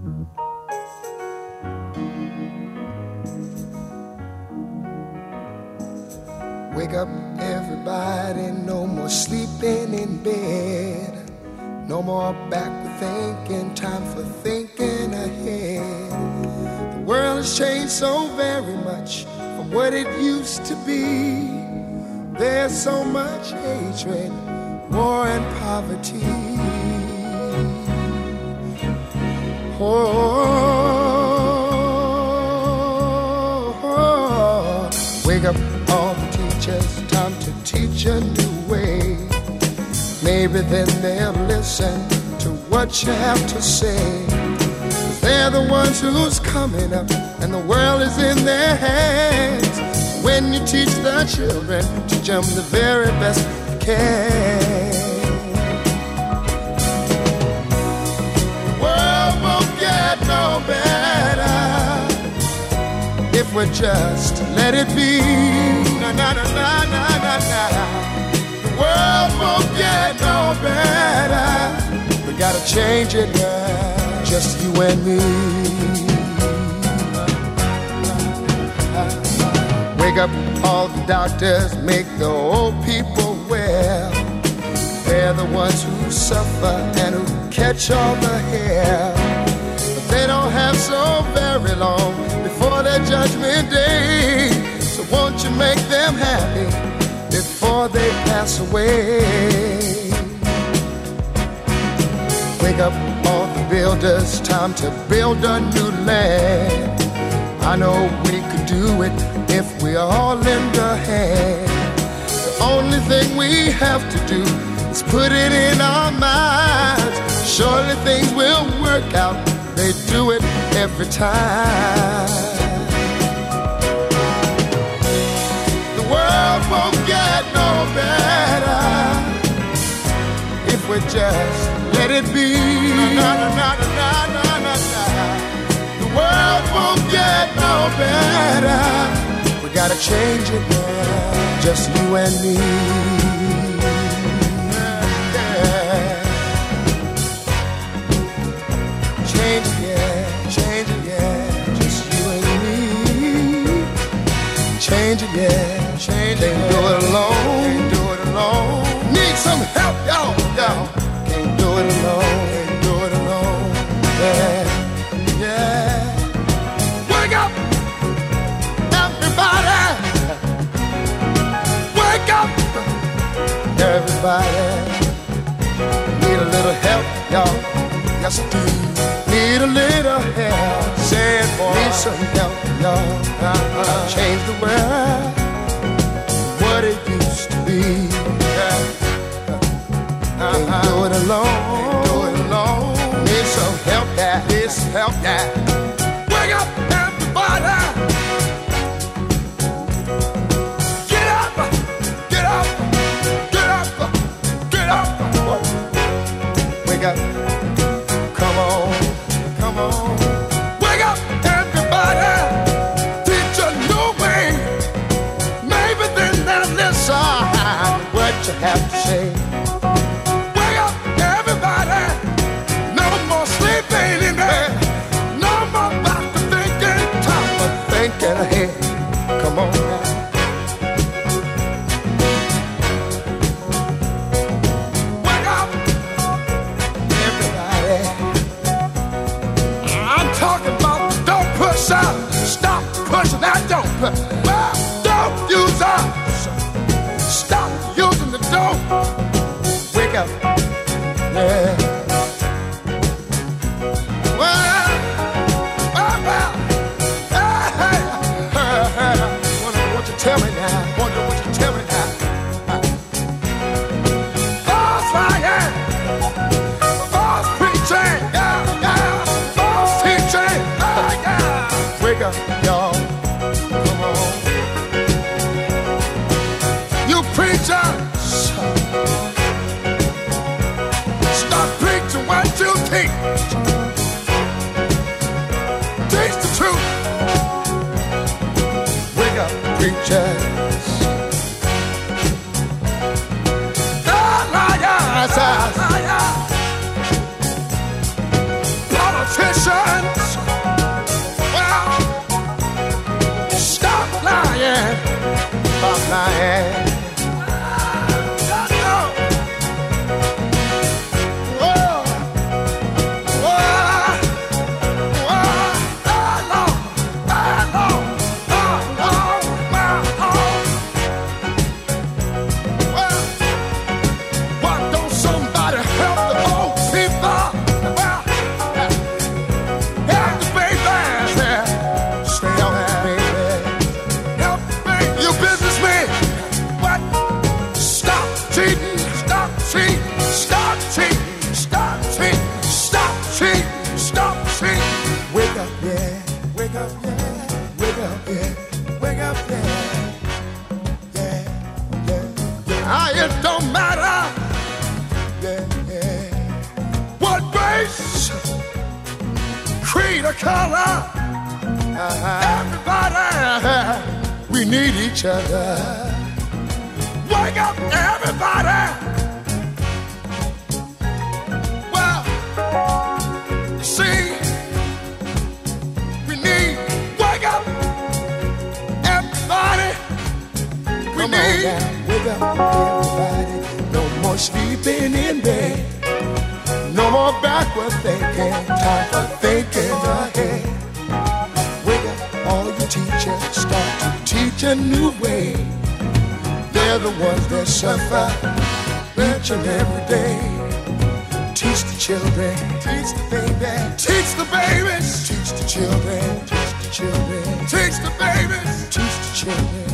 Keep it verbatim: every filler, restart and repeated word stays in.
Wake up, everybody, no more sleeping in bed. No more backward thinking, time for thinking ahead. The world has changed so very much from what it used to be. There's so much hatred, war and poverty. Oh, oh, oh. Wake up, all the teachers, time to teach a new way. Maybe then they'll listen to what you have to say. They're the ones who's coming up, and the world is in their hands. When you teach the children, teach them the very best you can. The world won't get no better if we just let it be. Na na na na na na na. The world won't get no better. We gotta change it now, just you and me. Wake up, all the doctors, make the old people well. They're the ones who suffer and who catch all the hair. But they don't have so very long before their judgment day. So won't you make them happy before they pass away? Wake up, all the builders, time to build a new land. I know we could do it if we all lend a hand. The only thing we have to do is put it in our minds. Surely things will work out, they do it every time. The world won't get no better if we just let it be. Na, na, na, na, na, na, na, na. The world won't get no better. We gotta change it now, just you and me. Yeah. Change it, yeah, change it, yeah, just you and me. Change it, yeah, change it. Can't do it alone, can't do it alone. Need some help, y'all, y'all. Can't do it alone, can't do it alone. Yeah, yeah. Wake up, everybody. Wake up, everybody. Need a little help, y'all. Yes, I do. Need a little help. Say it, boy. Need some help, y'all. Uh-huh. Change the world, what it used to be. Yeah. Uh-huh. Can't do it alone. Can't do it alone. Need some help, yeah. Need some help, yeah. Wake up, everybody. Get up, get up, get up, get up. Wake up. Come on, come on. Wake up, everybody. Teach a new way. Maybe then they'll listen what you have to say. Wake up, everybody. No more sleeping in bed. No more about to thinking. Time for thinking ahead. Come on now. Wake up, everybody. I'm talking about don't push out. Stop pushing that don't push. Well, don't use us. Stop using the don't. Wake up. Yeah. Well, well, well. Hey, hey, hey, hey. Wonder what you tell me now. Wonder what you tell me now. False lying. False preaching. Yeah, yeah. False teaching. Yeah, yeah. Wake up, y'all. Come on. You preachers. Stop preaching what you teach. Teach the truth. Wake up, preachers. The liars, liars. Politicians. creed or color. Uh-huh. Everybody, we need each other. Wake up, everybody. Well, see, we need, wake up, everybody. We Come need, on now, wake up, everybody. No more sleeping in bed. No more backward thinking. Time for thinking ahead. Wake up, all you teachers, start to teach a new way. They're the ones that suffer each and every day. Teach the children, teach the babies, teach the babies, teach the children, teach the children, teach the babies, teach the children.